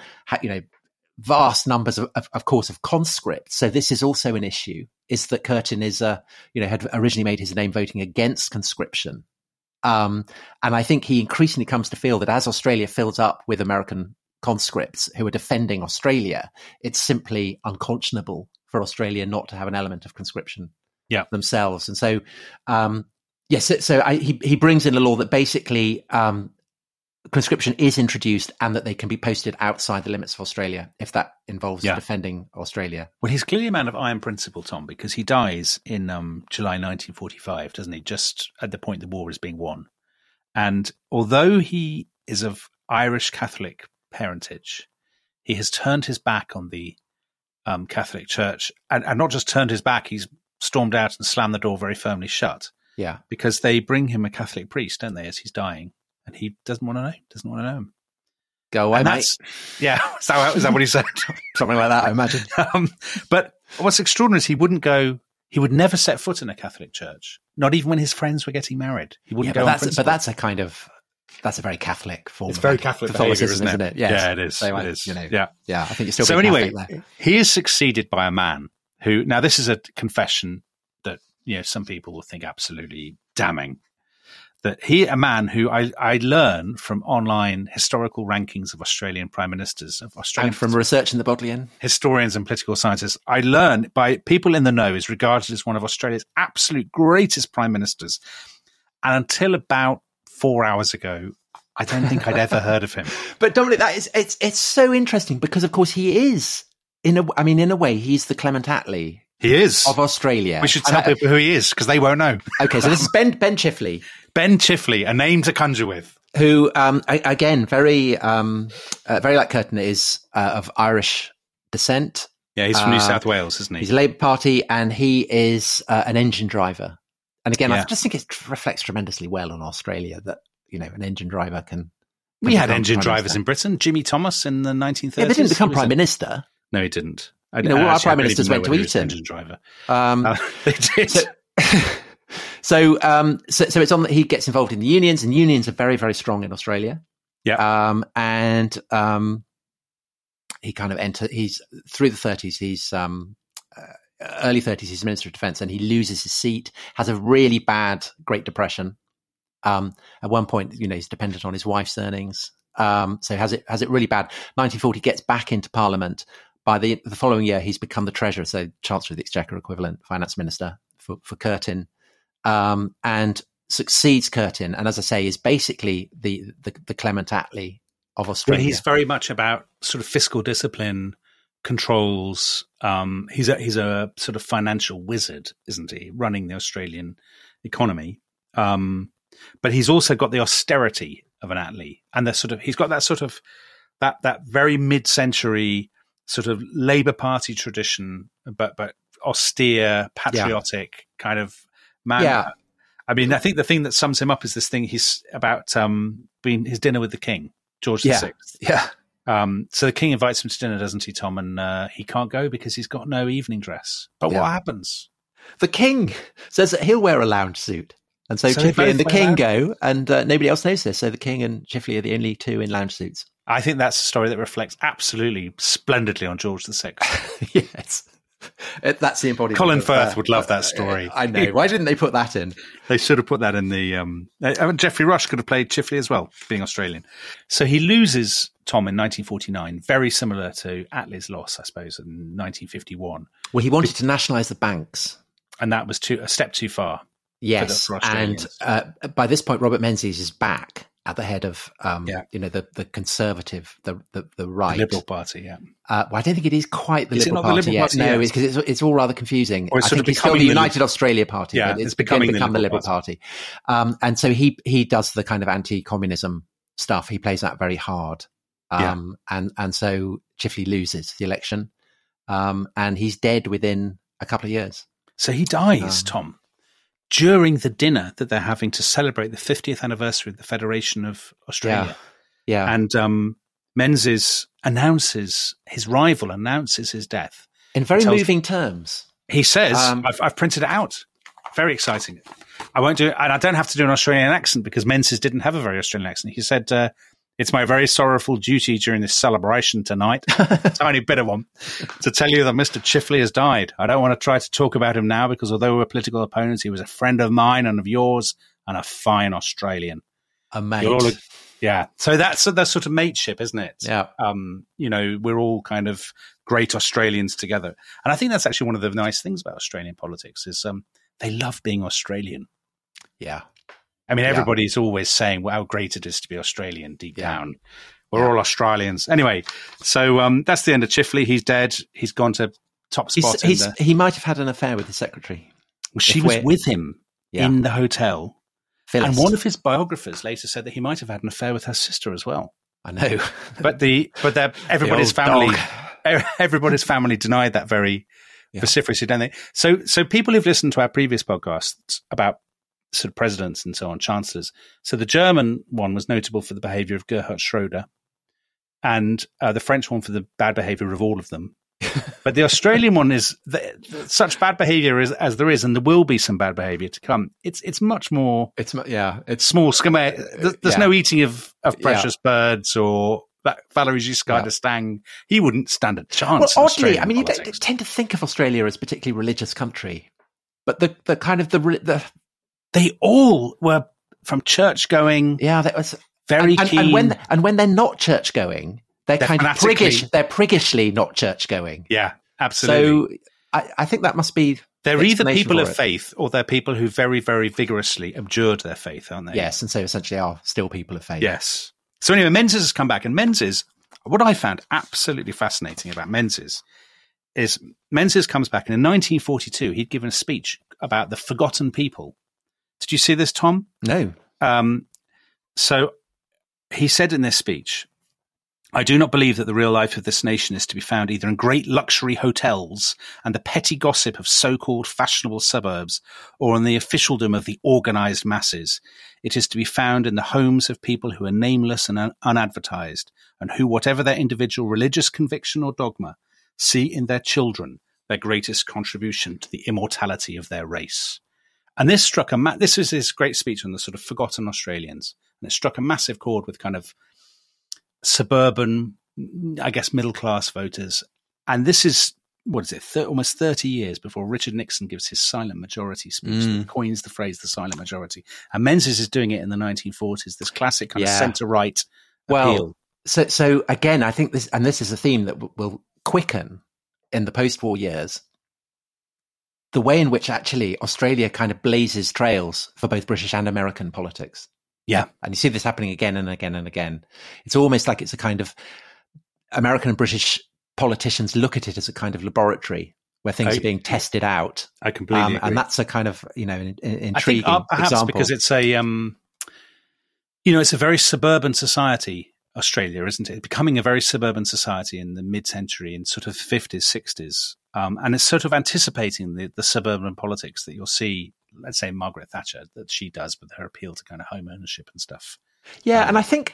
F: vast numbers of course of conscripts. So this is also an issue, is that Curtin had originally made his name voting against conscription. And I think he increasingly comes to feel that as Australia fills up with American conscripts who are defending Australia, it's simply unconscionable for Australia not to have an element of conscription themselves. And so, yes, he brings in a law that basically conscription is introduced and that they can be posted outside the limits of Australia if that involves defending Australia.
A: Well, he's clearly a man of iron principle, Tom, because he dies in July 1945, doesn't he? Just at the point the war is being won. And although he is of Irish Catholic parentage, he has turned his back on the Catholic Church, and not just turned his back, he's stormed out and slammed the door very firmly shut.
F: Yeah,
A: because they bring him a Catholic priest, don't they, as he's dying, and he doesn't want to know him.
F: Go away, mate.
A: Yeah, is that what he said?
F: Something like that, I imagine.
A: But what's extraordinary is he would never set foot in a Catholic church, not even when his friends were getting married. He wouldn't go. But that's a very Catholic form. It's very Catholic behavior, isn't it?
F: Yes.
A: Yeah, it is.
F: So,
A: it is.
F: I think it's still.
A: So anyway, he is succeeded by a man who. Now, this is a confession that some people will think absolutely damning. That a man who I learn from online historical rankings of Australian prime ministers,
F: and from research in the Bodleian,
A: historians and political scientists, I learn by people in the know is regarded as one of Australia's absolute greatest prime ministers. And until about 4 hours ago, I don't think I'd ever heard of him.
F: But Dominic, it's so interesting because, of course, he is in a way, he's the Clement Attlee.
A: He is
F: of Australia.
A: We should tell people who he is because they won't know.
F: Okay, so this is Ben Chifley.
A: Ben Chifley, a name to conjure with.
F: Who, again, very like Curtin, is of Irish descent.
A: Yeah, he's from New South Wales, isn't he?
F: He's a Labour Party, and he is an engine driver. And again, I just think it reflects tremendously well on Australia that an engine driver can.
A: We had engine drivers in Britain. Jimmy Thomas in the 1930s.
F: Yeah, they didn't become prime minister.
A: No, he didn't.
F: Our prime ministers went to Eton.
A: Engine driver.
F: They did. So it's on that he gets involved in the unions, and unions are very, very strong in Australia.
A: Yeah.
F: And he kind of he's through the 30s. He's early 30s. He's Minister of Defence, and he loses his seat. Has a really bad Great Depression. At one point, he's dependent on his wife's earnings. So has it really bad. 1940 gets back into Parliament. By the following year, he's become the Treasurer, so Chancellor of the Exchequer equivalent, Finance Minister for Curtin, and succeeds Curtin. And as I say, is basically the Clement Attlee of Australia.
A: Well, he's very much about sort of fiscal discipline, controls. He's a sort of financial wizard, isn't he? Running the Australian economy, but he's also got the austerity of an Attlee, and he's got that sort of that very mid-century sort of Labour Party tradition, but austere, patriotic kind of man.
F: Yeah.
A: I mean, I think the thing that sums him up is this thing he's about being his dinner with the King, George VI.
F: Yeah.
A: So the King invites him to dinner, doesn't he, Tom? And he can't go because he's got no evening dress. But what happens?
F: The King says that he'll wear a lounge suit. And so Chifley and the King go, and nobody else knows this. So the King and Chifley are the only two in lounge suits.
A: I think that's a story that reflects absolutely splendidly on George VI.
F: Yes. That's the embodiment.
A: Colin Firth would love that story.
F: I know. Why didn't they put that in?
A: They should have put that in the... Geoffrey Rush could have played Chifley as well, being Australian. So he loses Tom in 1949, very similar to Attlee's loss, I suppose, in 1951.
F: Well, he wanted to nationalise the banks.
A: And that was a step too far.
F: Yes, and by this point, Robert Menzies is back at the head of, the conservative, the right,
A: the Liberal Party. Yeah.
F: Well, I don't think it is quite the Liberal Party yet. No, it's because it's all rather confusing. I think it's still the United Australia Party.
A: Yeah,
F: but
A: it's becoming
F: the Liberal Party. And so he does the kind of anti-communism stuff. He plays that very hard. And so Chifley loses the election, and he's dead within a couple of years.
A: So he dies, Tom, during the dinner that they're having to celebrate the 50th anniversary of the Federation of Australia.
F: Yeah.
A: And Menzies his rival announces his death.
F: In very moving terms.
A: He says, I've printed it out. Very exciting. I won't do it. And I don't have to do an Australian accent because Menzies didn't have a very Australian accent. He said, it's my very sorrowful duty during this celebration tonight, tiny bit of one, to tell you that Mr. Chifley has died. I don't want to try to talk about him now because although we're political opponents, he was a friend of mine and of yours and a fine Australian.
F: A mate.
A: Yeah. So that's sort of mateship, isn't it?
F: Yeah.
A: We're all kind of great Australians together. And I think that's actually one of the nice things about Australian politics is they love being Australian.
F: Yeah.
A: I mean, everybody's always saying how great it is to be Australian deep down. We're all Australians. Anyway, so that's the end of Chifley. He's dead. He's gone to top spot.
F: He might have had an affair with his secretary.
A: Well, she was with him in the hotel.
F: Phyllis.
A: And one of his biographers later said that he might have had an affair with her sister as well.
F: I know.
A: But everybody's family denied that very vociferously, don't they? So people who've listened to our previous podcasts about sort of presidents and so on, chancellors. So the German one was notable for the behavior of Gerhard Schroeder, and the French one for the bad behavior of all of them. But the Australian one is such bad behavior as there is, and there will be some bad behavior to come. It's much more. It's small scale. There's no eating of precious birds or Valéry Giscard d'Estaing. He wouldn't stand a chance.
F: Well, oddly, I mean, you tend to think of Australia as a particularly religious country, but the kind of the
A: they all were from church going.
F: Yeah, that was
A: very keen.
F: And when they're not church going. They're kind of priggish. They're priggishly not church going.
A: Yeah, absolutely.
F: So I think that must be.
A: They're either people of faith or they're people who very, very vigorously abjured their faith, aren't they?
F: Yes, and so essentially are still people of faith.
A: Yes. So anyway, Menzies has come back, and Menzies, what I found absolutely fascinating about Menzies is Menzies comes back, and in 1942 he'd given a speech about the forgotten people. Did you see this, Tom?
F: No.
A: So he said in this speech, I do not believe that the real life of this nation is to be found either in great luxury hotels and the petty gossip of so-called fashionable suburbs or in the officialdom of the organized masses. It is to be found in the homes of people who are nameless and unadvertised and who, whatever their individual religious conviction or dogma, see in their children their greatest contribution to the immortality of their race. And this struck this was his great speech on the sort of forgotten Australians. And it struck a massive chord with kind of suburban, I guess, middle-class voters. And this is, almost 30 years before Richard Nixon gives his silent majority speech that coins the phrase the silent majority. And Menzies is doing it in the 1940s, this classic kind of centre-right appeal.
F: So again, I think this is a theme that will quicken in the post-war years, the way in which actually Australia kind of blazes trails for both British and American politics.
A: Yeah.
F: And you see this happening again and again and again. It's almost like it's a kind of American and British politicians look at it as a kind of laboratory where things are being tested out.
A: I completely agree.
F: And that's a kind of, intriguing
A: I think, perhaps example. Because it's a, it's a very suburban society, Australia, isn't it? It's becoming a very suburban society in the mid-century, in sort of 50s, 60s. And it's sort of anticipating the suburban politics that you'll see, let's say Margaret Thatcher, that she does with her appeal to kind of home ownership and stuff.
F: Yeah, and I think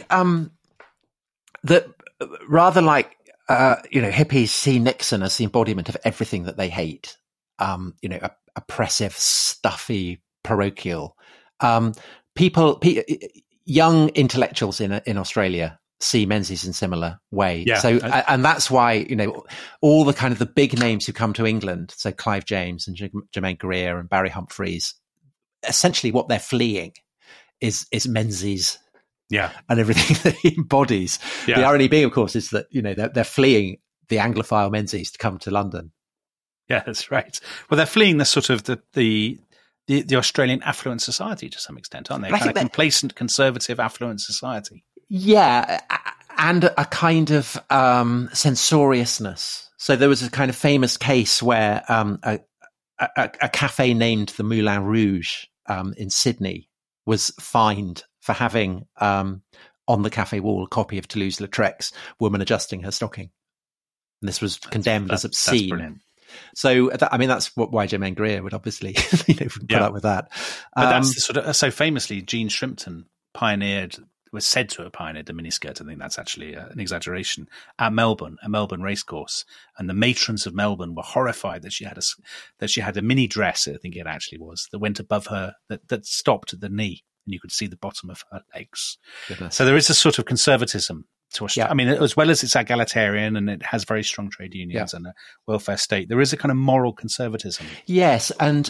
F: that rather like hippies see Nixon as the embodiment of everything that they hate, oppressive, stuffy, parochial. Young intellectuals in Australia see Menzies in similar way.
A: Yeah.
F: So, and that's why, all the kind of the big names who come to England, so Clive James and Germaine Greer and Barry Humphries, essentially what they're fleeing is Menzies.
A: Yeah.
F: And everything that he embodies. Yeah. The irony being, of course, is that, they're fleeing the Anglophile Menzies to come to London.
A: Yeah, that's right. Well, they're fleeing the sort of the Australian affluent society to some extent, aren't they? Kind of complacent, conservative, affluent society. Yeah,
F: and a kind of censoriousness. So there was a kind of famous case where a cafe named the Moulin Rouge in Sydney was fined for having on the cafe wall a copy of Toulouse-Lautrec's Woman Adjusting Her Stocking. And this was condemned as obscene. That's
A: brilliant.
F: So, that's why Germaine Greer would obviously put up with that.
A: But that's the sort of, so famously, Jean Shrimpton was said to have pioneered the miniskirt. I think that's actually an exaggeration, at Melbourne racecourse. And the matrons of Melbourne were horrified that she had a mini dress, I think it actually was, that went above her, that stopped at the knee, and you could see the bottom of her legs. Goodness. So there is a sort of conservatism to Australia. Yeah. I mean, as well as it's egalitarian and it has very strong trade unions and a welfare state, there is a kind of moral conservatism.
F: Yes, and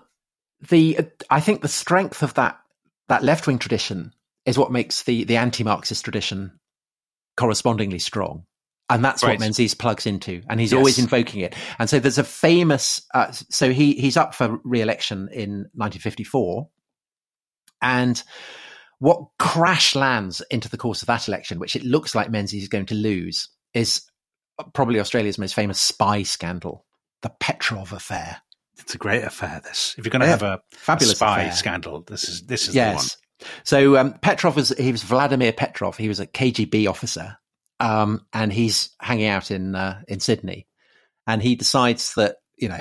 F: I think the strength of that left-wing tradition is what makes the anti-Marxist tradition correspondingly strong. And that's what Menzies plugs into. And he's always invoking it. And so there's a famous, so he's up for re-election in 1954. And what crash lands into the course of that election, which it looks like Menzies is going to lose, is probably Australia's most famous spy scandal, the Petrov affair.
A: It's a great affair, this. If you're going to have a fabulous spy affair. This is the one.
F: So Petrov was Vladimir Petrov. He was a KGB officer, and he's hanging out in Sydney, and he decides that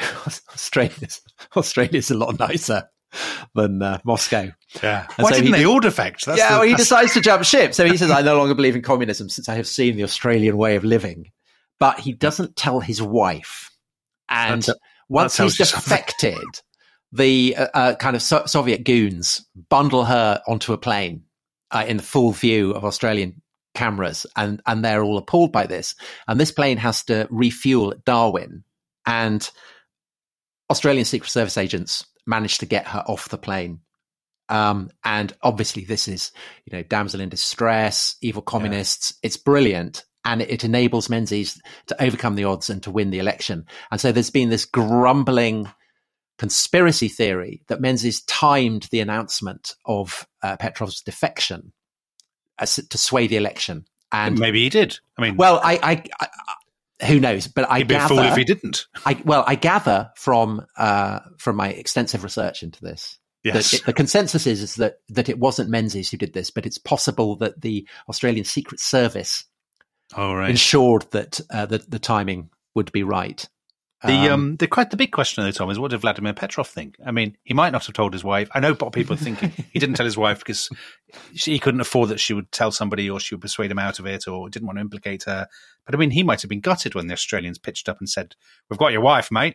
F: Australia's a lot nicer than Moscow.
A: Yeah. And why didn't they all defect?
F: He decides to jump ship. So he says, "I no longer believe in communism since I have seen the Australian way of living." But he doesn't tell his wife, and once he's defected. The kind of Soviet goons bundle her onto a plane in the full view of Australian cameras, and they're all appalled by this. And this plane has to refuel at Darwin, and Australian Secret Service agents manage to get her off the plane. And obviously this is, damsel in distress, evil communists. Yeah. It's brilliant. And it enables Menzies to overcome the odds and to win the election. And so there's been this grumbling conspiracy theory that Menzies timed the announcement of Petrov's defection to sway the election. And
A: maybe he did. I mean,
F: well, I who knows? But
A: he'd be a fool if he didn't.
F: I gather from my extensive research into this.
A: Yes.
F: The consensus is that it wasn't Menzies who did this, but it's possible that the Australian Secret Service ensured that the timing would be right.
A: The big question at the time is, what did Vladimir Petrov think? I mean, he might not have told his wife. I know what people are thinking. He didn't tell his wife because he couldn't afford that she would tell somebody, or she would persuade him out of it, or didn't want to implicate her. But I mean, he might have been gutted when the Australians pitched up and said, "We've got your wife, mate."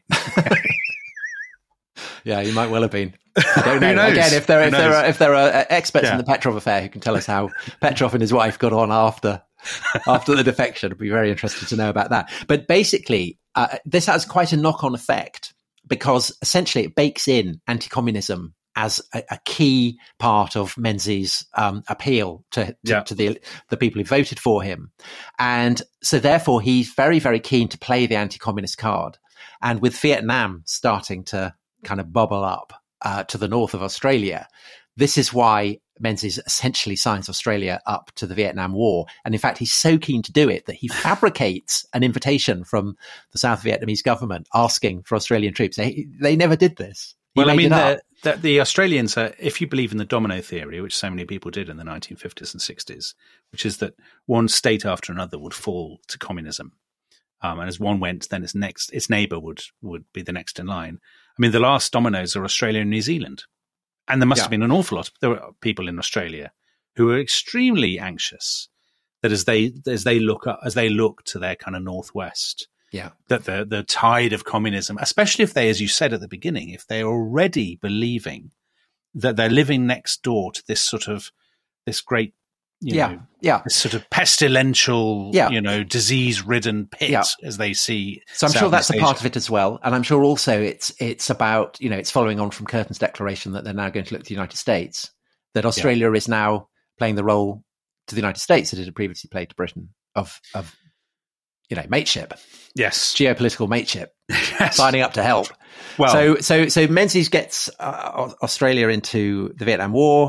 F: Yeah, he might well have been. I don't know. Again, if there are experts in the Petrov affair who can tell us how Petrov and his wife got on after the defection, I'd be very interested to know about that. But basically, this has quite a knock-on effect because essentially it bakes in anti-communism as a key part of Menzies' appeal to the people who voted for him. And so therefore he's very, very keen to play the anti-communist card. And with Vietnam starting to kind of bubble up to the north of Australia, this is why Menzies essentially signs Australia up to the Vietnam War. And in fact, he's so keen to do it that he fabricates an invitation from the South Vietnamese government asking for Australian troops. They never did this.
A: Well, I mean, the Australians, if you believe in the domino theory, which so many people did in the 1950s and 60s, which is that one state after another would fall to communism. And as one went, then its neighbour would be the next in line. I mean, the last dominoes are Australia and New Zealand. And there must have been an awful lot. There were people in Australia who were extremely anxious that as they look to their kind of northwest, that the tide of communism, especially if they, as you said at the beginning, if they're already believing that they're living next door to this great this sort of pestilential, disease-ridden pit as they see.
F: So I'm sure that's a part of it as well. And I'm sure also it's about, it's following on from Curtin's declaration that they're now going to look to the United States, that Australia is now playing the role to the United States that it had previously played to Britain of mateship.
A: Yes.
F: Geopolitical mateship.
A: Yes.
F: Signing up to help. Well, so Menzies gets Australia into the Vietnam War.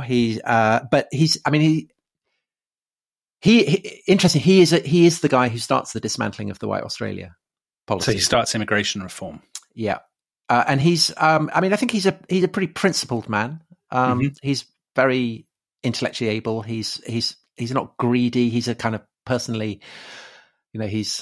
F: Interesting. He is the guy who starts the dismantling of the White Australia policy.
A: So he starts immigration reform.
F: Yeah. And he's, I think he's a pretty principled man. He's very intellectually able. He's not greedy. He's a kind of personally, he's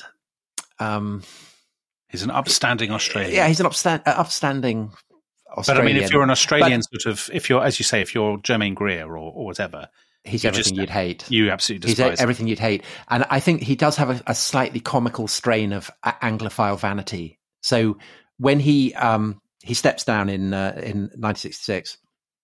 A: an upstanding Australian.
F: Yeah, he's an upstanding Australian.
A: But if you're an Australian if you're Germaine Greer or whatever,
F: he's everything you'd hate.
A: You absolutely despise
F: He's everything you'd hate. And I think he does have a slightly comical strain of Anglophile vanity. So when he steps down in 1966,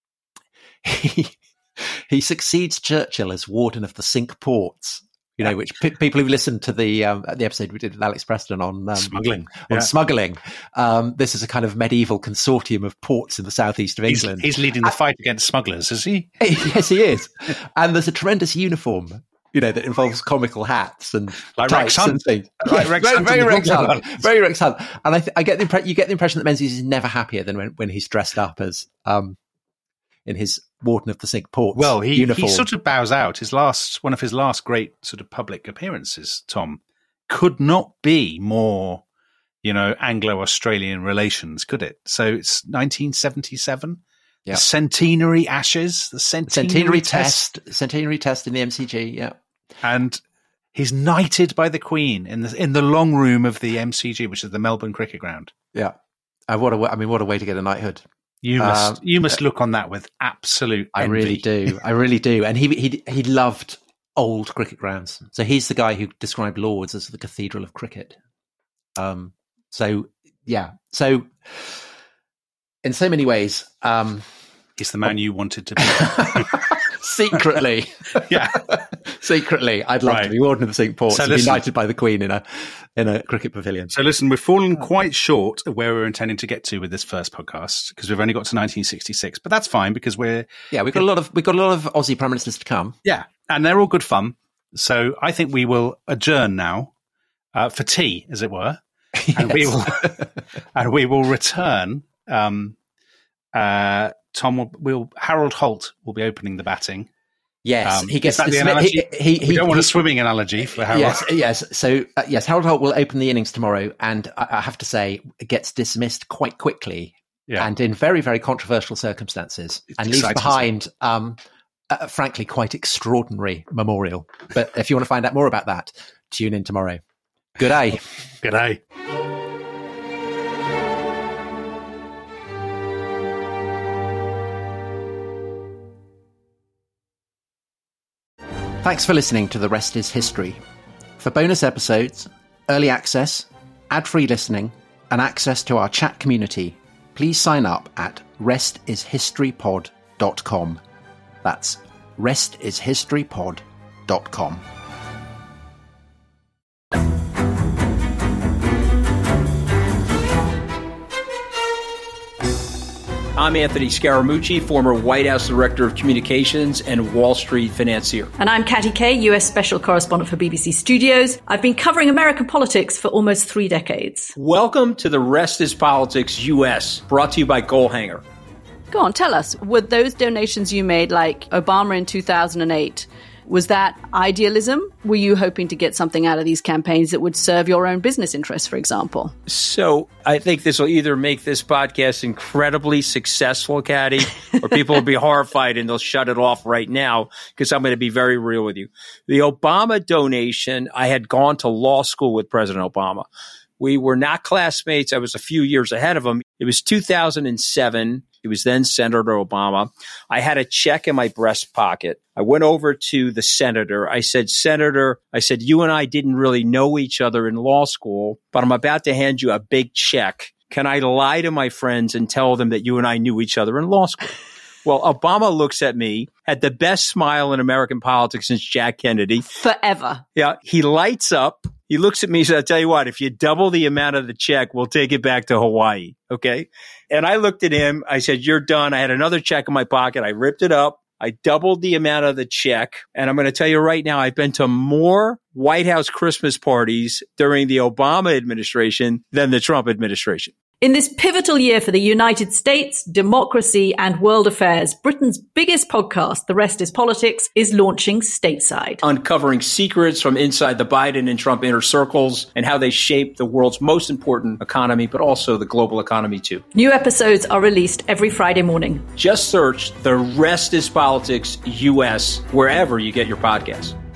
F: he succeeds Churchill as Warden of the Cinque Ports. Which people who listened to the episode we did with Alex Preston on
A: smuggling.
F: Smuggling, this is a kind of medieval consortium of ports in the southeast of England.
A: He's leading the fight against smugglers, is he?
F: Yes, he is. And there's a tremendous uniform, that involves comical hats and
A: like Rex Hunt.
F: Very Rex Hunt. Very Rex Hunt. And you get the impression that Menzies is never happier than when he's dressed up as in his Warden of the Cinque Ports.
A: Well, he
F: uniform.
A: Sort of bows out. One of his last great sort of public appearances, Tom, could not be more, Anglo-Australian relations, could it? So it's 1977. Yeah. The centenary ashes, the centenary test
F: in the MCG. Yeah,
A: and he's knighted by the Queen in the long room of the MCG, which is the Melbourne Cricket Ground.
F: Yeah, what a way to get a knighthood.
A: You must look on that with absolute envy.
F: I really do. And he loved old cricket grounds. So he's the guy who described Lord's as the cathedral of cricket. So in so many ways,
A: he's the man you wanted to be.
F: Secretly.
A: Yeah.
F: Secretly, I'd love to be Warden of the Cinque Ports and be knighted by the Queen in a cricket pavilion.
A: So listen, we've fallen quite short of where we were intending to get to with this first podcast because we've only got to 1966, but that's fine because we've got a lot of
F: Aussie prime ministers to come.
A: Yeah, and they're all good fun. So I think we will adjourn now for tea, as it were, and we will return. Tom Harold Holt will be opening the batting.
F: Yes, he gets
A: the analogy. We don't want a swimming analogy for Harold.
F: Yes. So Harold Holt will open the innings tomorrow, and I have to say, gets dismissed quite quickly, and in very, very controversial circumstances, and leaves behind, frankly, quite extraordinary memorial. But if you want to find out more about that, tune in tomorrow. Good day.
A: Good day.
F: Thanks for listening to The Rest is History. For bonus episodes, early access, ad-free listening, and access to our chat community, please sign up at restishistorypod.com. That's restishistorypod.com.
H: I'm Anthony Scaramucci, former White House Director of Communications and Wall Street financier.
I: And I'm Katty Kay, US Special Correspondent for BBC Studios. I've been covering American politics for almost 3 decades.
H: Welcome to The Rest is Politics US, brought to you by Goalhanger.
I: Go on, tell us, were those donations you made, like Obama in 2008, was that idealism? Were you hoping to get something out of these campaigns that would serve your own business interests, for example?
H: So I think this will either make this podcast incredibly successful, Katty, or people will be horrified and they'll shut it off right now because I'm going to be very real with you. The Obama donation, I had gone to law school with President Obama. We were not classmates. I was a few years ahead of him. It was 2007. He was then Senator Obama. I had a check in my breast pocket. I went over to the senator. I said, Senator, you and I didn't really know each other in law school, but I'm about to hand you a big check. Can I lie to my friends and tell them that you and I knew each other in law school? Well, Obama looks at me, had the best smile in American politics since Jack Kennedy.
I: Forever.
H: Yeah. He lights up. He looks at me and says, I'll tell you what, if you double the amount of the check, we'll take it back to Hawaii. Okay. And I looked at him. I said, you're done. I had another check in my pocket. I ripped it up. I doubled the amount of the check. And I'm going to tell you right now, I've been to more White House Christmas parties during the Obama administration than the Trump administration.
I: In this pivotal year for the United States, democracy, and world affairs, Britain's biggest podcast, The Rest is Politics, is launching stateside.
H: Uncovering secrets from inside the Biden and Trump inner circles and how they shape the world's most important economy, but also the global economy too.
I: New episodes are released every Friday morning.
H: Just search The Rest is Politics US wherever you get your podcasts.